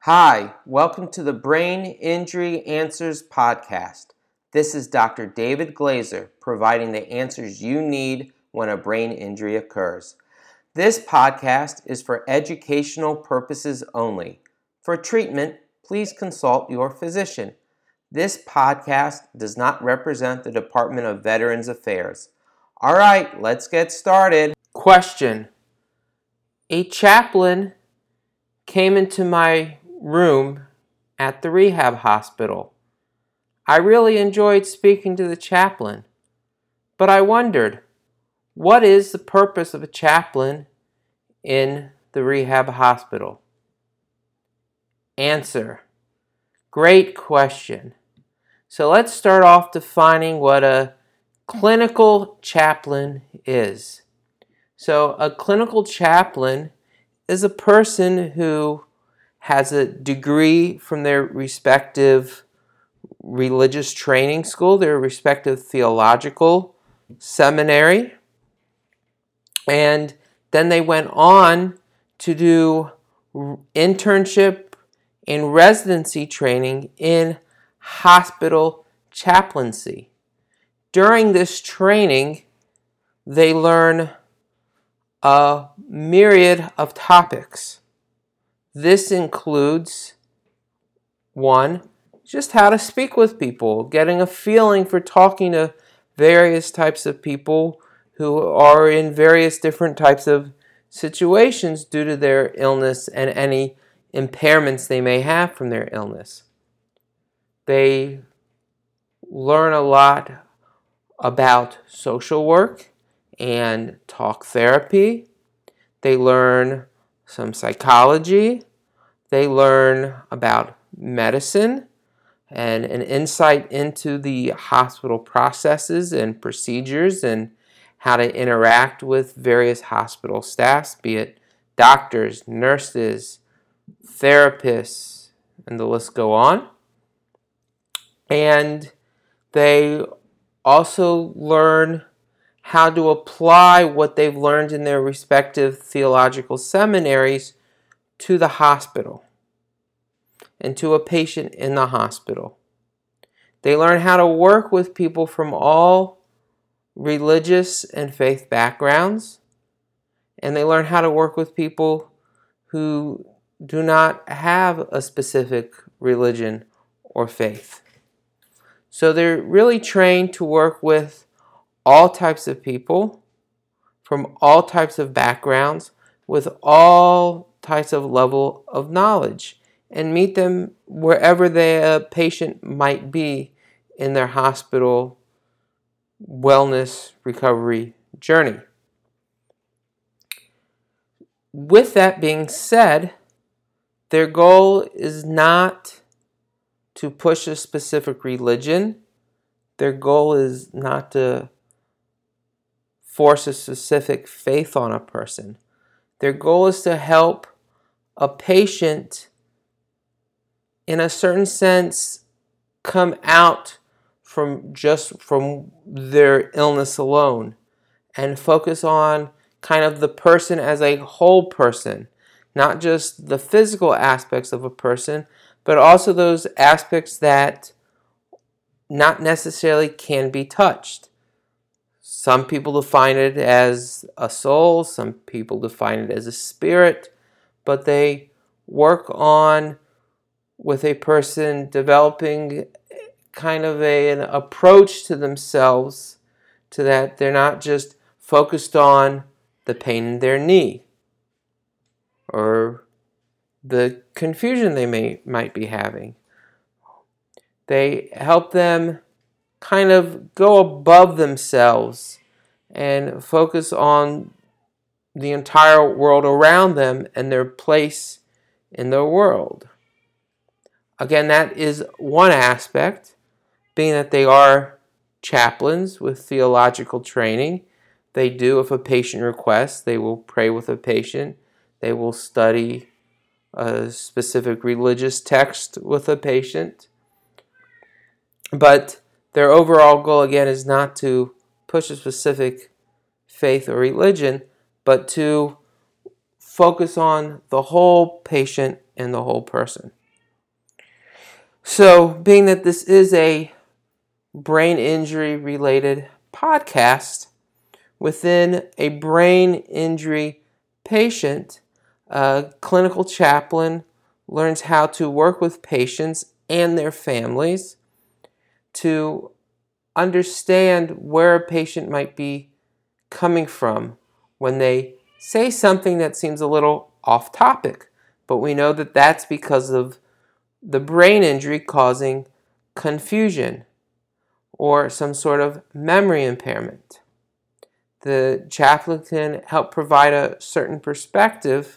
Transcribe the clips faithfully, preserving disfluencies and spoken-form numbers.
Hi, welcome to the Brain Injury Answers podcast. This is Doctor David Glazer providing the answers you need when a brain injury occurs. This podcast is for educational purposes only. For treatment, please consult your physician. This podcast does not represent the Department of Veterans Affairs. All right, let's get started. Question. A chaplain came into my room at the rehab hospital. I really enjoyed speaking to the chaplain, but I wondered, what is the purpose of a chaplain in the rehab hospital? Answer. Great question. So let's start off defining what a clinical chaplain is. So a clinical chaplain is a person who has a degree from their respective religious training school, their respective theological seminary, and then they went on to do internship and residency training in hospital chaplaincy. During this training, they learn a myriad of topics. This includes, one, just how to speak with people, getting a feeling for talking to various types of people who are in various different types of situations due to their illness and any impairments they may have from their illness. They learn a lot about social work and talk therapy. They learn some psychology. They learn about medicine and an insight into the hospital processes and procedures and how to interact with various hospital staffs, be it doctors, nurses, therapists, and the list go on. And they also learn how to apply what they've learned in their respective theological seminaries to the hospital and to a patient in the hospital. They learn how to work with people from all religious and faith backgrounds, and they learn how to work with people who do not have a specific religion or faith. So they're really trained to work with all types of people from all types of backgrounds with all types of level of knowledge and meet them wherever the patient might be in their hospital wellness recovery journey. With that being said, their goal is not to push a specific religion. Their goal is not to force a specific faith on a person. Their goal is to help a patient, in a certain sense, come out from just from their illness alone and focus on kind of the person as a whole person, not just the physical aspects of a person, but also those aspects that not necessarily can be touched. Some people define it as a soul, some people define it as a spirit, but they work on with a person developing kind of a, an approach to themselves to that they're not just focused on the pain in their knee or the confusion they may might be having. They help them kind of go above themselves and focus on the entire world around them and their place in the world. Again, that is one aspect, being that they are chaplains with theological training. They do, if a patient requests, they will pray with a patient. They will study a specific religious text with a patient. But their overall goal, again, is not to push a specific faith or religion, but to focus on the whole patient in the whole person. So, being that this is a brain injury related podcast, within a brain injury patient, a clinical chaplain learns how to work with patients and their families to understand where a patient might be coming from when they say something that seems a little off topic. But we know that that's because of the brain injury causing confusion or some sort of memory impairment. The chaplain can help provide a certain perspective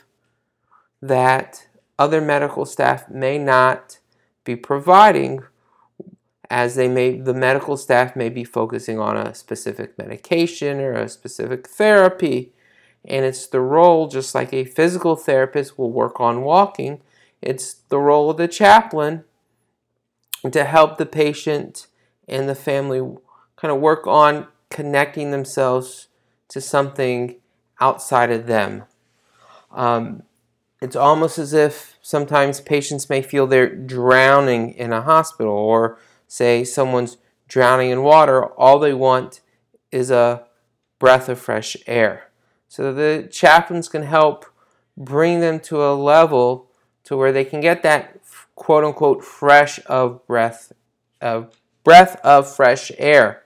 that other medical staff may not be providing, as they may the medical staff may be focusing on a specific medication or a specific therapy, and it's the role, just like a physical therapist will work on walking, it's the role of the chaplain to help the patient and the family kind of work on connecting themselves to something outside of them. Um, it's almost as if sometimes patients may feel they're drowning in a hospital, or say someone's drowning in water. All they want is a breath of fresh air. So the chaplains can help bring them to a level to where they can get that quote unquote fresh of breath of breath of fresh air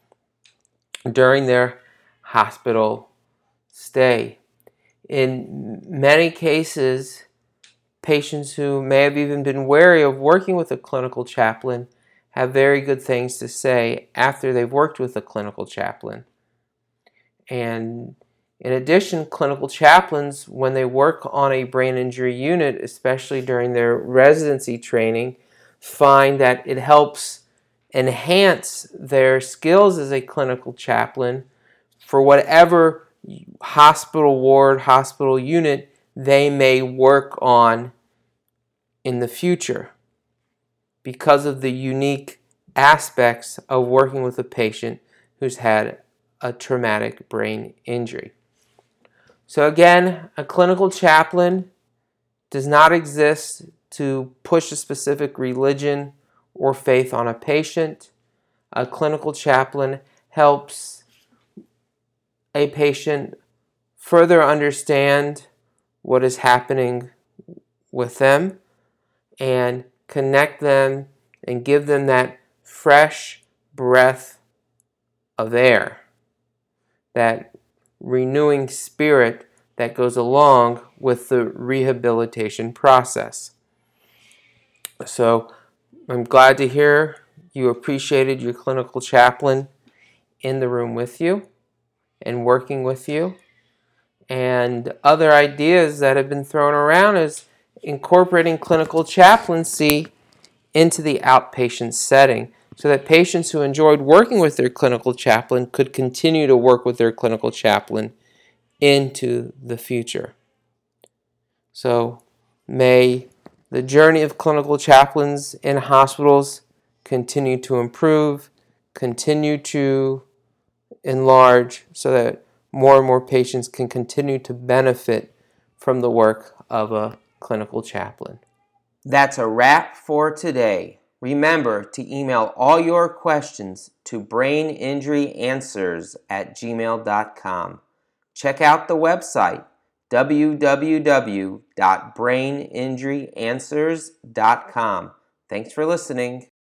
during their hospital stay. In many cases, patients who may have even been wary of working with a clinical chaplain have very good things to say after they've worked with a clinical chaplain. And in addition, clinical chaplains, when they work on a brain injury unit, especially during their residency training, find that it helps enhance their skills as a clinical chaplain for whatever hospital ward, hospital unit they may work on in the future, because of the unique aspects of working with a patient who's had a traumatic brain injury. So again, a clinical chaplain does not exist to push a specific religion or faith on a patient. A clinical chaplain helps a patient further understand what is happening with them and connect them and give them that fresh breath of air, that renewing spirit that goes along with the rehabilitation process. So I'm glad to hear you appreciated your clinical chaplain in the room with you and working with you. And other ideas that have been thrown around is incorporating clinical chaplaincy into the outpatient setting, so that patients who enjoyed working with their clinical chaplain could continue to work with their clinical chaplain into the future. So may the journey of clinical chaplains in hospitals continue to improve, continue to enlarge, so that more and more patients can continue to benefit from the work of a clinical chaplain. That's a wrap for today. Remember to email all your questions to braininjuryanswers at gmail dot com. Check out the website w w w dot brain injury answers dot com. Thanks for listening.